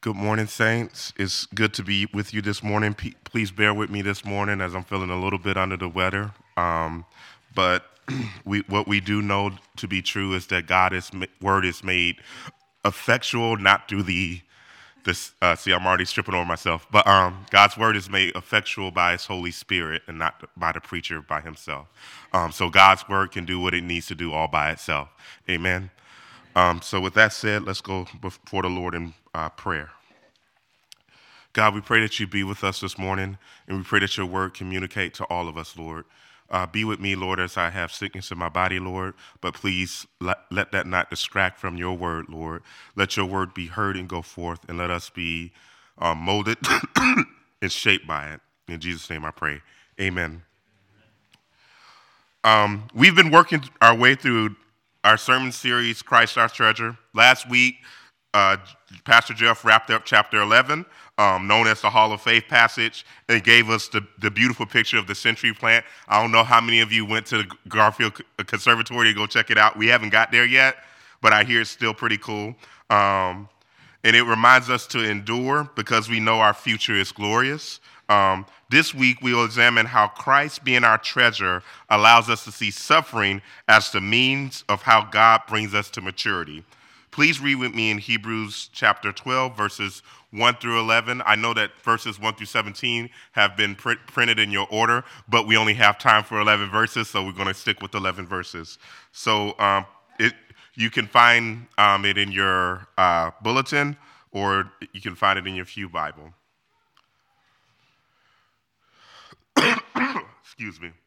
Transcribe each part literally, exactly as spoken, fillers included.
Good morning, saints. It's good to be with you this morning. P- please bear with me this morning as I'm feeling a little bit under the weather. Um, but we, what we do know to be true is that God's word is made effectual, not through the this. Uh, see, I'm already stripping over myself. But um, God's word is made effectual by His Holy Spirit and not by the preacher by himself. Um, so God's word can do what it needs to do all by itself. Amen. Um, so with that said, let's go before the Lord in uh, prayer. God, we pray that you be with us this morning, and we pray that your word communicate to all of us, Lord. Uh, be with me, Lord, as I have sickness in my body, Lord, but please let, let that not distract from your word, Lord. Let your word be heard and go forth, and let us be uh, molded and shaped by it. In Jesus' name I pray. Amen. Um, we've been working our way through our sermon series, Christ Our Treasure. Last week, uh, Pastor Jeff wrapped up chapter eleven, um, known as the Hall of Faith passage, and gave us the, the beautiful picture of the century plant. I don't know how many of you went to the Garfield Conservatory to go check it out. We haven't got there yet, but I hear it's still pretty cool. Um, and it reminds us to endure because we know our future is glorious. Um, this week, we will examine how Christ, being our treasure, allows us to see suffering as the means of how God brings us to maturity. Please read with me in Hebrews chapter twelve, verses one through eleven. I know that verses one through seventeen have been pr- printed in your order, but we only have time for eleven verses, so we're going to stick with eleven verses. So um, it, you can find um, it in your uh, bulletin, or you can find it in your Pew Bible. Excuse me.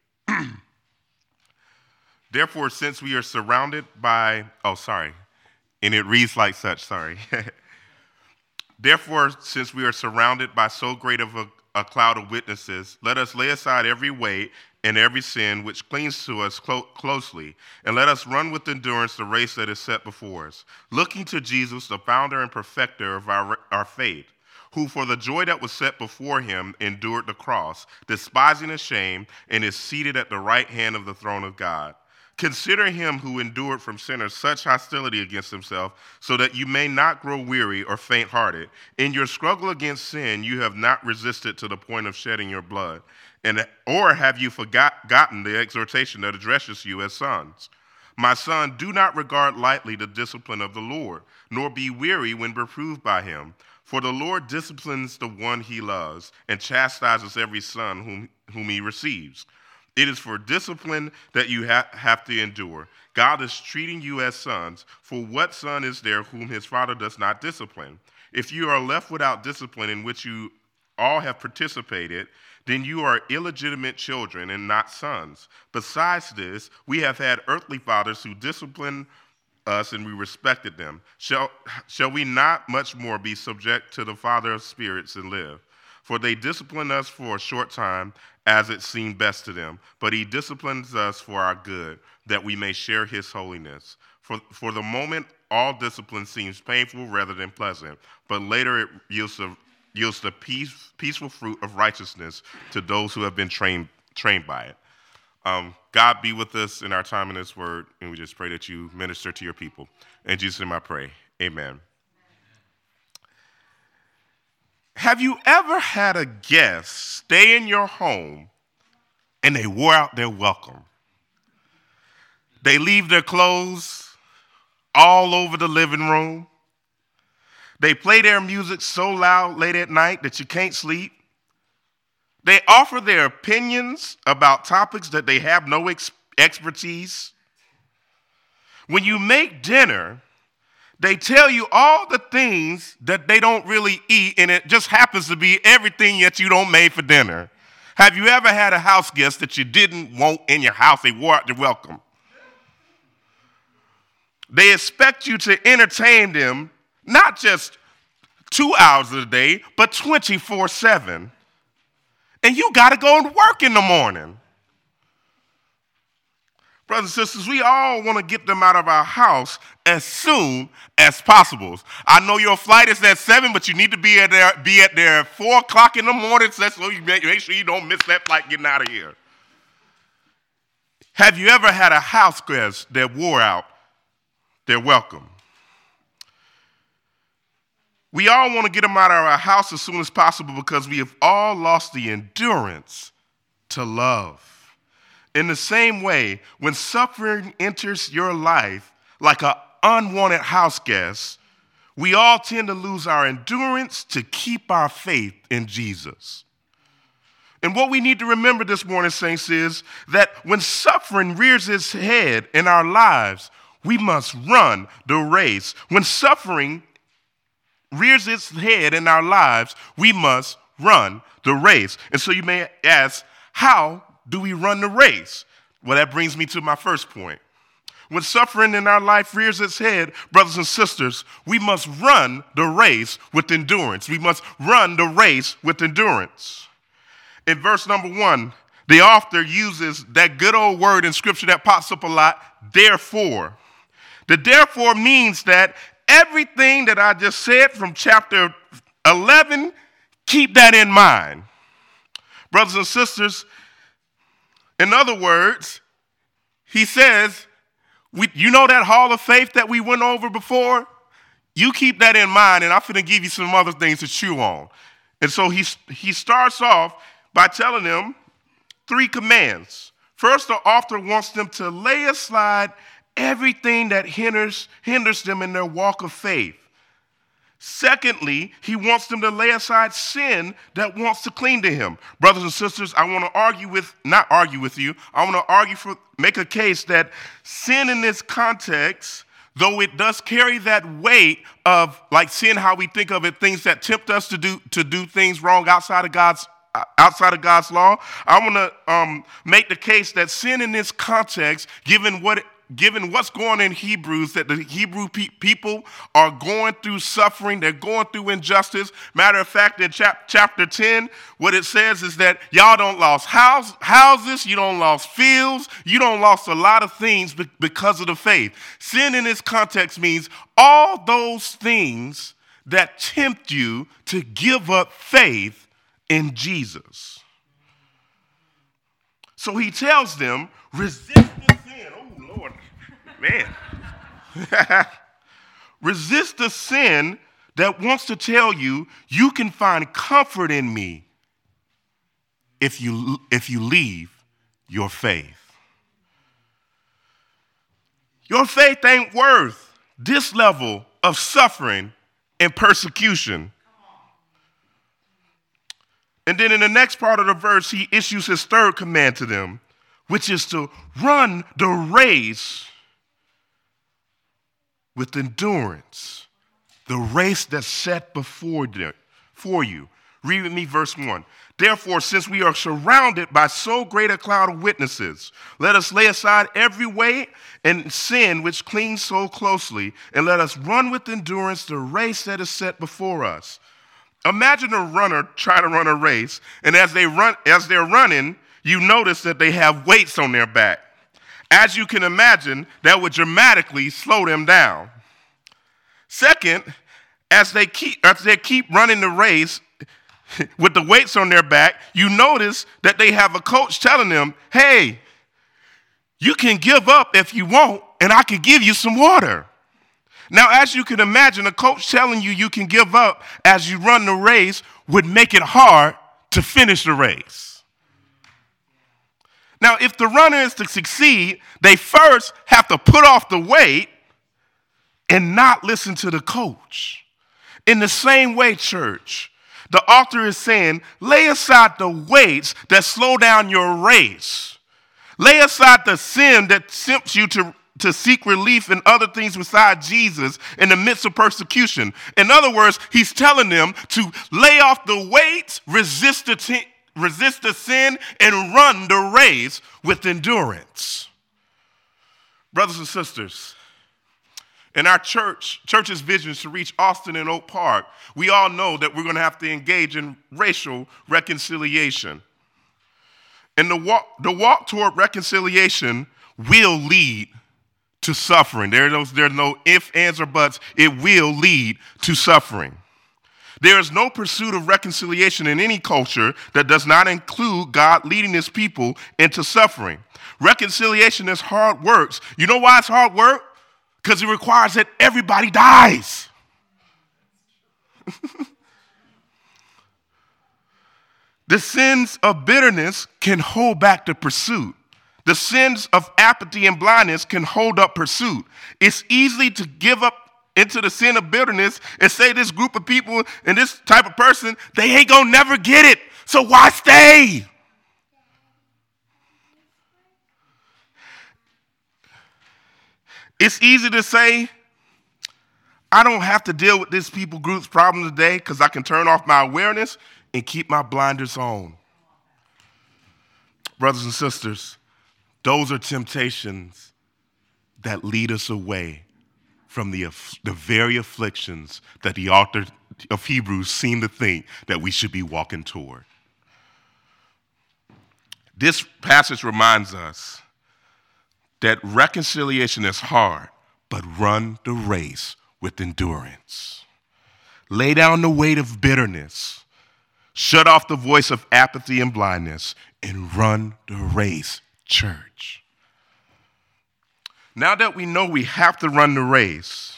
Therefore, since we are surrounded by, oh, sorry, and it reads like such, sorry. Therefore, since we are surrounded by so great of a, a cloud of witnesses, let us lay aside every weight and every sin which clings to us clo- closely, and let us run with endurance the race that is set before us, looking to Jesus, the founder and perfecter of our, our faith, who for the joy that was set before him endured the cross, despising the shame, and is seated at the right hand of the throne of God. Consider him who endured from sinners such hostility against himself, so that you may not grow weary or faint-hearted. In your struggle against sin, you have not resisted to the point of shedding your blood. And, or have you forgotten the exhortation that addresses you as sons? My son, do not regard lightly the discipline of the Lord, nor be weary when reproved by him. For the Lord disciplines the one he loves, and chastises every son whom, whom he receives. It is for discipline that you ha- have to endure. God is treating you as sons, for what son is there whom his father does not discipline? If you are left without discipline in which you all have participated, then you are illegitimate children and not sons. Besides this, we have had earthly fathers who disciplined us and we respected them. Shall, shall we not much more be subject to the Father of spirits and live? For they discipline us for a short time, as it seemed best to them. But he disciplines us for our good, that we may share his holiness. For, for the moment, all discipline seems painful rather than pleasant, but later it yields the, yields the peace, peaceful fruit of righteousness to those who have been trained, trained by it. Um, God be with us in our time in his word, and we just pray that you minister to your people. In Jesus' name I pray. Amen. Have you ever had a guest stay in your home and they wore out their welcome? They leave their clothes all over the living room. They play their music so loud late at night that you can't sleep. They offer their opinions about topics that they have no ex- expertise. When you make dinner, they tell you all the things that they don't really eat, and it just happens to be everything that you don't make for dinner. Have you ever had a house guest that you didn't want in your house? They wore out their welcome. They expect you to entertain them, not just two hours of the day, but twenty-four seven. And you got to go and work in the morning. Brothers and sisters, we all want to get them out of our house as soon as possible. I know your flight is at seven, but you need to be at there, be at there at four o'clock in the morning, so you make, make sure you don't miss that flight getting out of here. Have you ever had a house guest that wore out their welcome? We all want to get them out of our house as soon as possible because we have all lost the endurance to love. In the same way, when suffering enters your life like an unwanted house guest, we all tend to lose our endurance to keep our faith in Jesus. And what we need to remember this morning, saints, is that when suffering rears its head in our lives, we must run the race. When suffering rears its head in our lives, we must run the race. And so you may ask, how do we run the race? Well, that brings me to my first point. When suffering in our life rears its head, brothers and sisters, we must run the race with endurance. We must run the race with endurance. In verse number one, the author uses that good old word in Scripture that pops up a lot, therefore. The therefore means that everything that I just said from chapter eleven, keep that in mind. Brothers and sisters, in other words, he says, we, you know that hall of faith that we went over before? You keep that in mind, and I'm going to give you some other things to chew on. And so he, he starts off by telling them three commands. First, the author wants them to lay aside everything that hinders, hinders them in their walk of faith. Secondly, he wants them to lay aside sin that wants to cling to him. Brothers and sisters, I want to argue with, not argue with you, I want to argue for, make a case that sin in this context, though it does carry that weight of, like sin, how we think of it, things that tempt us to do, to do things wrong outside of God's outside of God's law, I want to um, make the case that sin in this context, given what Given what's going on in Hebrews, that the Hebrew pe- people are going through suffering, they're going through injustice. Matter of fact, in chap- chapter ten, what it says is that y'all don't lost house- houses, you don't lost fields, you don't lost a lot of things be- because of the faith. Sin in this context means all those things that tempt you to give up faith in Jesus. So he tells them, resist the sin. Oh, Lord. Man. Resist the sin that wants to tell you you can find comfort in me if you, if you leave your faith. Your faith ain't worth this level of suffering and persecution. And then in the next part of the verse, he issues his third command to them, which is to run the race with endurance, the race that's set before you. Read with me verse one. Therefore, since we are surrounded by so great a cloud of witnesses, let us lay aside every weight and sin which clings so closely, and let us run with endurance the race that is set before us. Imagine a runner trying to run a race, and as they run, as they're running, you notice that they have weights on their back. As you can imagine, that would dramatically slow them down. Second, as they keep as they keep running the race with the weights on their back, you notice that they have a coach telling them, hey, you can give up if you want, and I can give you some water. Now, as you can imagine, a coach telling you you can give up as you run the race would make it hard to finish the race. Now, if the runner is to succeed, they first have to put off the weight and not listen to the coach. In the same way, church, the author is saying, lay aside the weights that slow down your race. Lay aside the sin that tempts you to, to seek relief in other things besides Jesus in the midst of persecution. In other words, he's telling them to lay off the weights, resist the t- Resist the sin, and run the race with endurance. Brothers and sisters, in our church, church's vision to reach Austin and Oak Park, we all know that we're going to have to engage in racial reconciliation. And the walk, the walk toward reconciliation will lead to suffering. There are no, there are no ifs, ands, or buts. It will lead to suffering. There is no pursuit of reconciliation in any culture that does not include God leading his people into suffering. Reconciliation is hard work. You know why it's hard work? Because it requires that everybody dies. The sins of bitterness can hold back the pursuit. The sins of apathy and blindness can hold up pursuit. It's easy to give up into the sin of bitterness and say this group of people and this type of person, they ain't gonna never get it. So why stay? It's easy to say, I don't have to deal with this people group's problem today because I can turn off my awareness and keep my blinders on. Brothers and sisters, those are temptations that lead us away from the, the very afflictions that the author of Hebrews seemed to think that we should be walking toward. This passage reminds us that reconciliation is hard, but run the race with endurance. Lay down the weight of bitterness, shut off the voice of apathy and blindness, and run the race, church. Now that we know we have to run the race,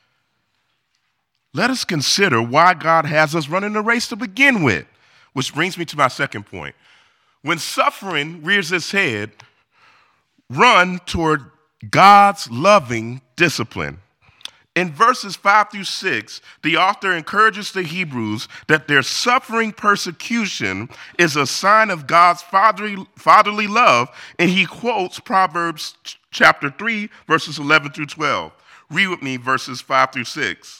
let us consider why God has us running the race to begin with, which brings me to my second point. When suffering rears its head, run toward God's loving discipline. In verses five through six, the author encourages the Hebrews that their suffering persecution is a sign of God's fatherly, fatherly love, and he quotes Proverbs chapter three, verses eleven through twelve. Read with me verses five through six.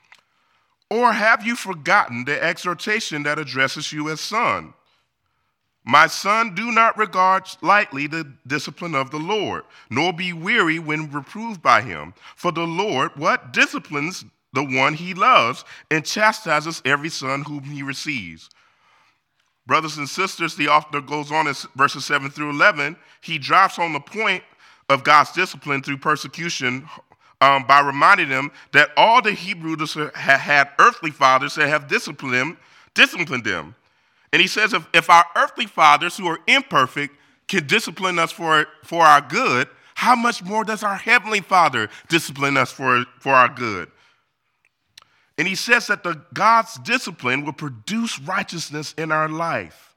Or have you forgotten the exhortation that addresses you as son? My son, do not regard lightly the discipline of the Lord, nor be weary when reproved by him. For the Lord, what? Disciplines the one he loves and chastises every son whom he receives. Brothers and sisters, the author goes on in verses seven through eleven. He drives home the point of God's discipline through persecution um, by reminding them that all the Hebrews had had earthly fathers that have disciplined them, disciplined them. And he says, if, if our earthly fathers who are imperfect can discipline us for, for our good, how much more does our heavenly Father discipline us for, for our good? And he says that the God's discipline will produce righteousness in our life.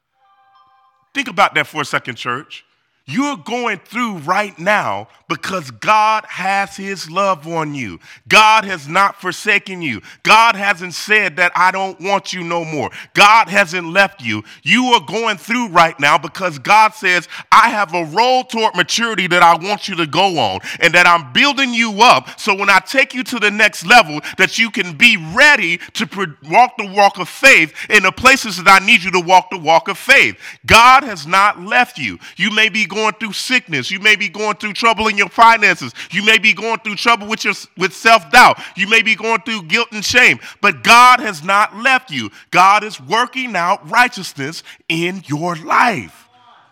Think about that for a second, church. You're going through right now because God has his love on you. God has not forsaken you. God hasn't said that I don't want you no more. God hasn't left you. You are going through right now because God says, I have a road toward maturity that I want you to go on and that I'm building you up so when I take you to the next level that you can be ready to pre- walk the walk of faith in the places that I need you to walk the walk of faith. God has not left you. You may be going through sickness. You may be going through trouble in your finances. You may be going through trouble with your with self-doubt. You may be going through guilt and shame. But God has not left you. God is working out righteousness in your life.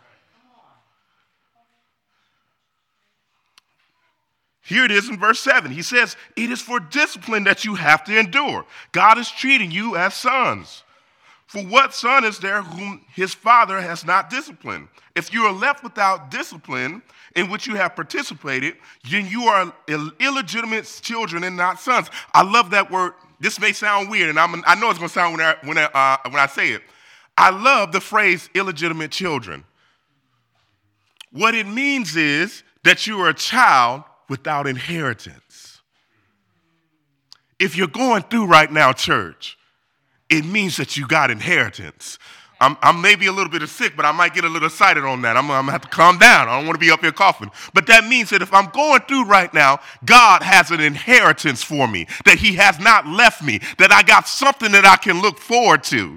Here it is in verse seven. He says, it is for discipline that you have to endure. God is treating you as sons. For what son is there whom his father has not disciplined? If you are left without discipline in which you have participated, then you are Ill- illegitimate children and not sons. I love that word. This may sound weird, and I'm, I know it's going to sound when I, when, I, uh, when I say it. I love the phrase illegitimate children. What it means is that you are a child without inheritance. If you're going through right now, church, it means that you got inheritance. I'm, I'm maybe a little bit sick, but I might get a little excited on that. I'm, I'm going to have to calm down. I don't want to be up here coughing. But that means that if I'm going through right now, God has an inheritance for me, that he has not left me, that I got something that I can look forward to.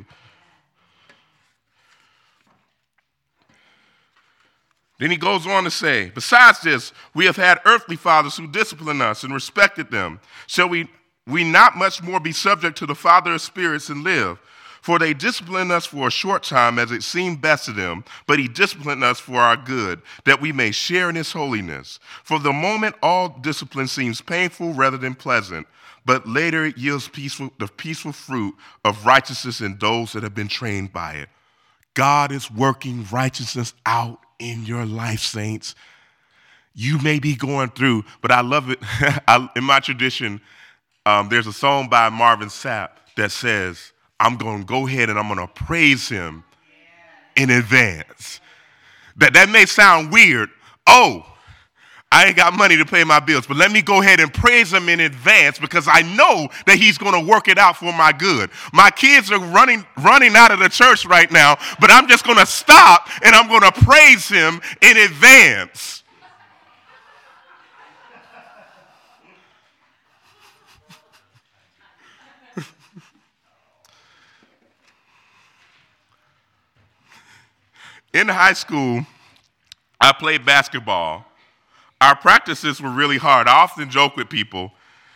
Then he goes on to say, besides this, we have had earthly fathers who disciplined us and respected them. Shall we we not much more be subject to the Father of spirits and live? For they disciplined us for a short time as it seemed best to them, but he disciplined us for our good, that we may share in his holiness. For the moment, all discipline seems painful rather than pleasant, but later it yields peaceful, the peaceful fruit of righteousness in those that have been trained by it. God is working righteousness out in your life, saints. You may be going through, but I love it. I, in my tradition, um, there's a song by Marvin Sapp that says, I'm going to go ahead and I'm going to praise him in advance. That that may sound weird. Oh, I ain't got money to pay my bills, but let me go ahead and praise him in advance because I know that he's going to work it out for my good. My kids are running running out of the church right now, but I'm just going to stop and I'm going to praise him in advance. In high school, I played basketball. Our practices were really hard. I often joke with people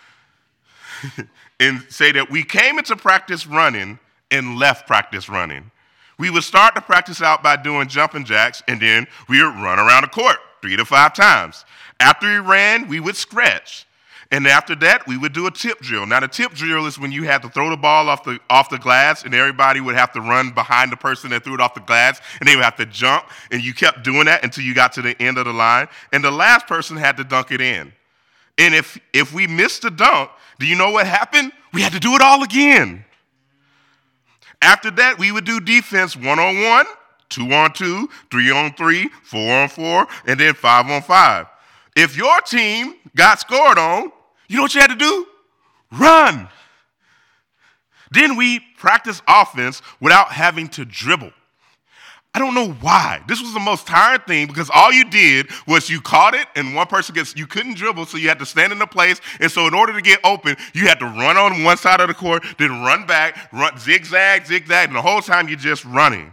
and say that we came into practice running and left practice running. We would start the practice out by doing jumping jacks, and then we would run around the court three to five times. After we ran, we would stretch. And after that, we would do a tip drill. Now, the tip drill is when you had to throw the ball off the off the glass, and everybody would have to run behind the person that threw it off the glass, and they would have to jump, and you kept doing that until you got to the end of the line, and the last person had to dunk it in. And if if we missed the dunk, do you know what happened? We had to do it all again. After that, we would do defense one-on-one, two-on-two, three-on-three, four-on-four, and then five-on-five. If your team got scored on, you know what you had to do? Run. Then we practice offense without having to dribble. I don't know why. This was the most tiring thing because all you did was you caught it and one person gets, you couldn't dribble, so you had to stand in the place. And so in order to get open, you had to run on one side of the court, then run back, run zigzag, zigzag, and the whole time you're just running.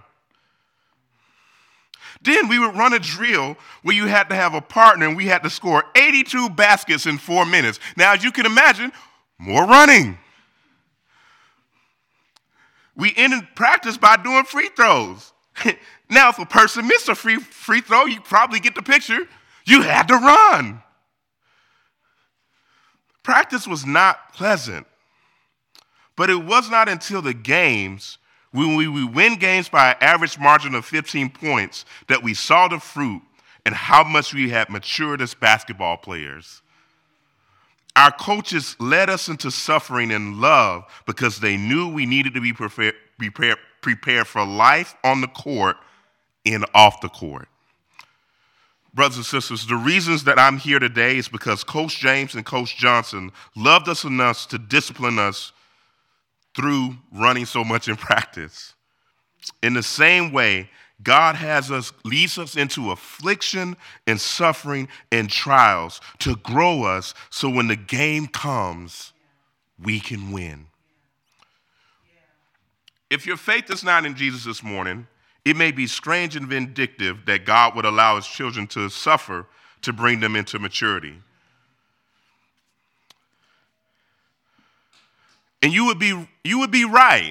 Then we would run a drill where you had to have a partner and we had to score eighty-two baskets in four minutes. Now, as you can imagine, more running. We ended practice by doing free throws. Now, if a person missed a free free throw, you probably get the picture. You had to run. Practice was not pleasant, but it was not until the games, when we, we win games by an average margin of fifteen points, that we saw the fruit and how much we had matured as basketball players. Our coaches led us into suffering and love because they knew we needed to be prepared, prepared, prepared for life on the court and off the court. Brothers and sisters, the reasons that I'm here today is because Coach James and Coach Johnson loved us enough to discipline us through running so much in practice. In the same way, God has us, leads us into affliction and suffering and trials to grow us so when the game comes, we can win. If your faith is not in Jesus this morning, it may be strange and vindictive that God would allow his children to suffer to bring them into maturity. And you would be you would be right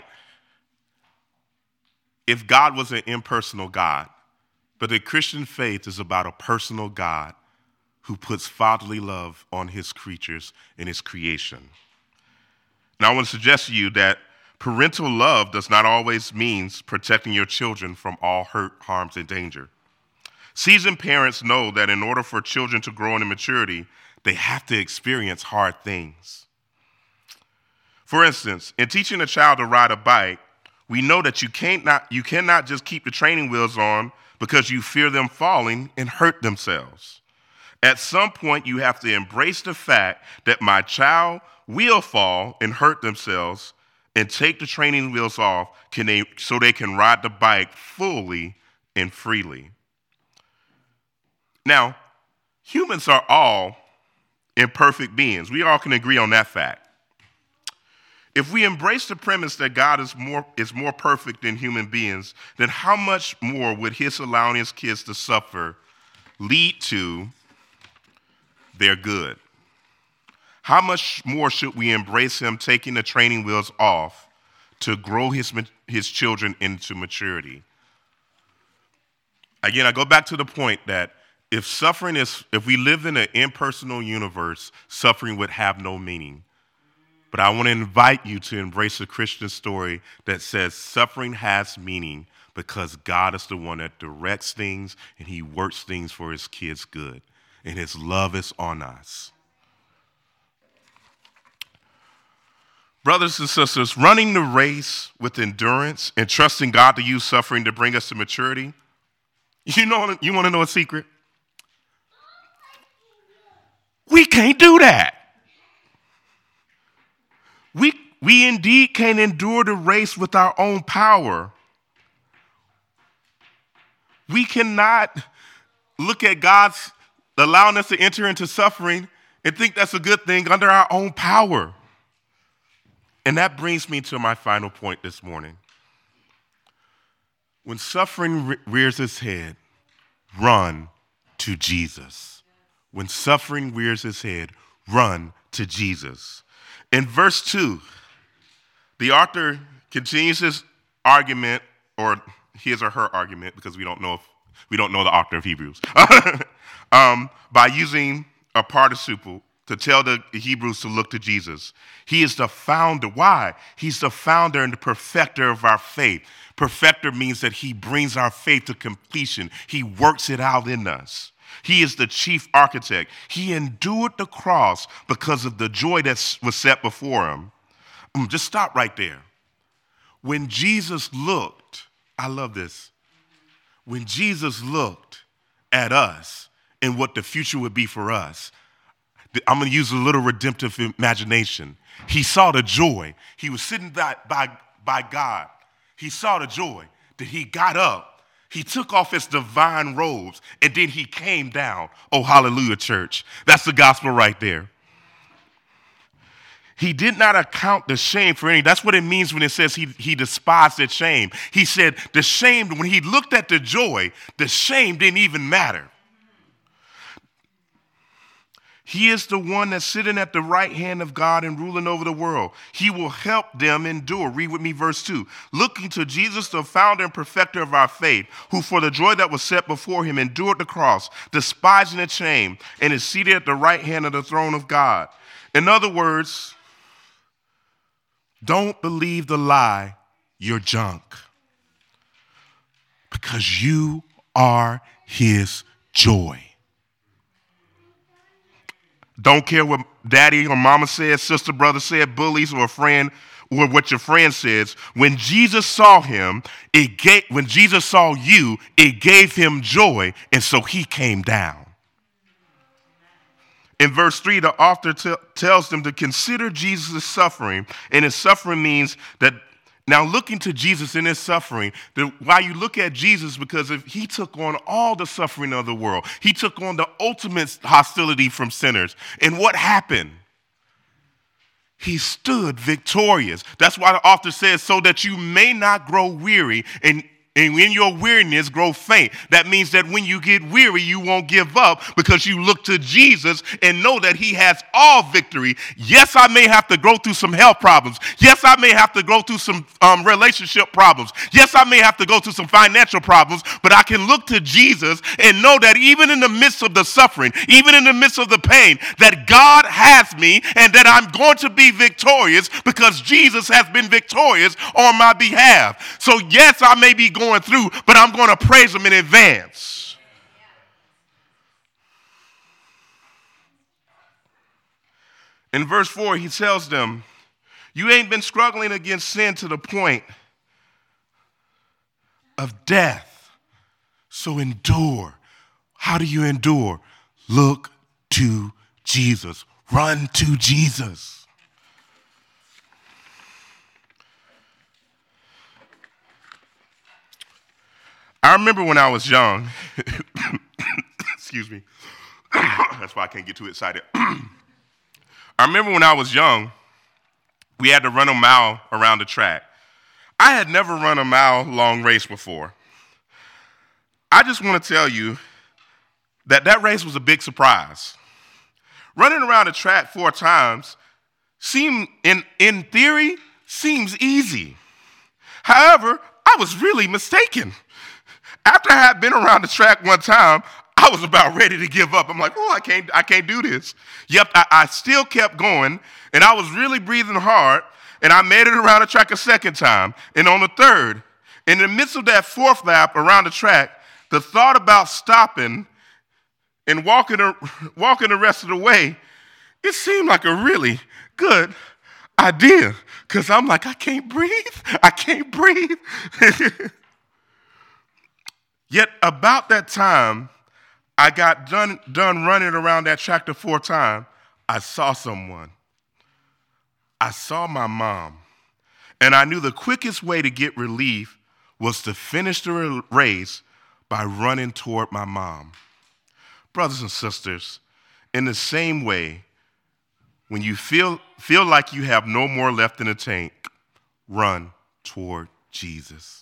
if God was an impersonal God. But the Christian faith is about a personal God who puts fatherly love on his creatures and his creation. Now, I want to suggest to you that parental love does not always mean protecting your children from all hurt, harms, and danger. Seasoned parents know that in order for children to grow into maturity, they have to experience hard things. For instance, in teaching a child to ride a bike, we know that you can't not, you cannot just keep the training wheels on because you fear them falling and hurt themselves. At some point, you have to embrace the fact that my child will fall and hurt themselves and take the training wheels off can they, so they can ride the bike fully and freely. Now, humans are all imperfect beings. We all can agree on that fact. If we embrace the premise that God is more, is more perfect than human beings, then how much more would his allowing his kids to suffer lead to their good? How much more should we embrace him taking the training wheels off to grow his, his children into maturity? Again, I go back to the point that if suffering is, if we lived in an impersonal universe, suffering would have no meaning. But I want to invite you to embrace a Christian story that says suffering has meaning because God is the one that directs things and he works things for his kids' good. And his love is on us. Brothers and sisters, running the race with endurance and trusting God to use suffering to bring us to maturity. You know, you want to know a secret? We can't do that. We, we indeed can't endure the race with our own power. We cannot look at God's allowing us to enter into suffering and think that's a good thing under our own power. And that brings me to my final point this morning. When suffering re- rears its head, run to Jesus. When suffering rears its head, run to Jesus. In verse two, the author continues his argument, or his or her argument, because we don't know if we don't know the author of Hebrews, um, by using a participle to tell the Hebrews to look to Jesus. He is the founder. Why? He's the founder and the perfecter of our faith. Perfecter means that he brings our faith to completion. He works it out in us. He is the chief architect. He endured the cross because of the joy that was set before him. Um, just stop right there. When Jesus looked, I love this. When Jesus looked at us and what the future would be for us, I'm going to use a little redemptive imagination. He saw the joy. He was sitting by, by, by God. He saw the joy that he got up. He took off his divine robes, and then he came down. Oh, hallelujah, church. That's the gospel right there. He did not account the shame for any. That's what it means when it says he, he despised the shame. He said the shame, when he looked at the joy, the shame didn't even matter. He is the one that's sitting at the right hand of God and ruling over the world. He will help them endure. Read with me verse two. Looking to Jesus, the founder and perfecter of our faith, who for the joy that was set before him endured the cross, despising the shame, and is seated at the right hand of the throne of God. In other words, don't believe the lie, you're junk. Because you are his joy. Don't care what daddy or mama said, sister, brother said, bullies, or a friend, or what your friend says. When Jesus saw him, it gave, when Jesus saw you, it gave him joy, and so he came down. In verse three, the author t- tells them to consider Jesus' suffering, and his suffering means that now looking to Jesus in his suffering, the, while you look at Jesus, because if he took on all the suffering of the world, he took on the ultimate hostility from sinners. And what happened? He stood victorious. That's why the author says, so that you may not grow weary and And in your weariness, grow faint. That means that when you get weary, you won't give up because you look to Jesus and know that he has all victory. Yes, I may have to go through some health problems. Yes, I may have to go through some um, relationship problems. Yes, I may have to go through some financial problems, but I can look to Jesus and know that even in the midst of the suffering, even in the midst of the pain, that God has me and that I'm going to be victorious because Jesus has been victorious on my behalf. So yes, I may be going through, but I'm going to praise him in advance. In verse four, he tells them, you ain't been struggling against sin to the point of death. So endure. How do you endure? Look to Jesus. Run to Jesus. I remember when I was young, excuse me, that's why I can't get too excited. I remember when I was young, we had to run a mile around the track. I had never run a mile long race before. I just want to tell you that that race was a big surprise. Running around the track four times seemed, in, in theory, seems easy. However, I was really mistaken. After I had been around the track one time, I was about ready to give up. I'm like, oh, I can't, I can't do this. Yep, I, I still kept going, and I was really breathing hard, and I made it around the track a second time, and on the third. In the midst of that fourth lap around the track, the thought about stopping and walking, walking the rest of the way, it seemed like a really good idea because I'm like, I can't breathe. I can't breathe. Yet about that time, I got done, done running around that tractor four times. I saw someone. I saw my mom. And I knew the quickest way to get relief was to finish the race by running toward my mom. Brothers and sisters, in the same way, when you feel, feel like you have no more left in the tank, run toward Jesus.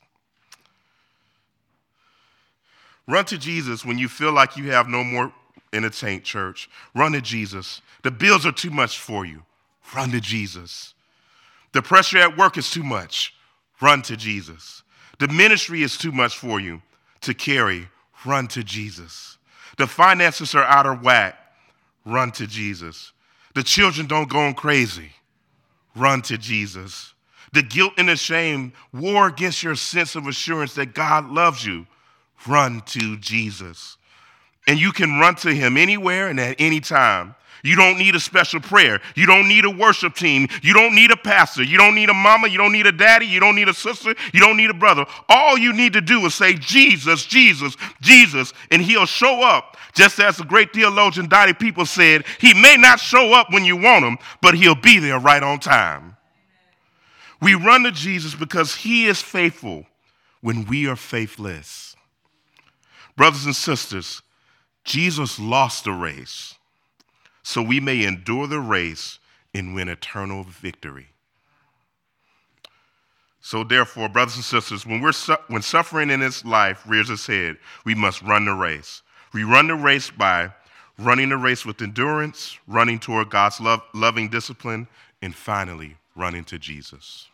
Run to Jesus when you feel like you have no more in the tank, church. Run to Jesus. The bills are too much for you. Run to Jesus. The pressure at work is too much. Run to Jesus. The ministry is too much for you to carry. Run to Jesus. The finances are out of whack. Run to Jesus. The children don't go crazy. Run to Jesus. The guilt and the shame war against your sense of assurance that God loves you. Run to Jesus. And you can run to him anywhere and at any time. You don't need a special prayer. You don't need a worship team. You don't need a pastor. You don't need a mama. You don't need a daddy. You don't need a sister. You don't need a brother. All you need to do is say, Jesus, Jesus, Jesus, and he'll show up. Just as the great theologian Dottie People said, he may not show up when you want him, but he'll be there right on time. We run to Jesus because he is faithful when we are faithless. Brothers and sisters, Jesus lost the race, so we may endure the race and win eternal victory. So therefore, brothers and sisters, when we're su- when suffering in this life rears its head, we must run the race. We run the race by running the race with endurance, running toward God's love, loving discipline, and finally running to Jesus.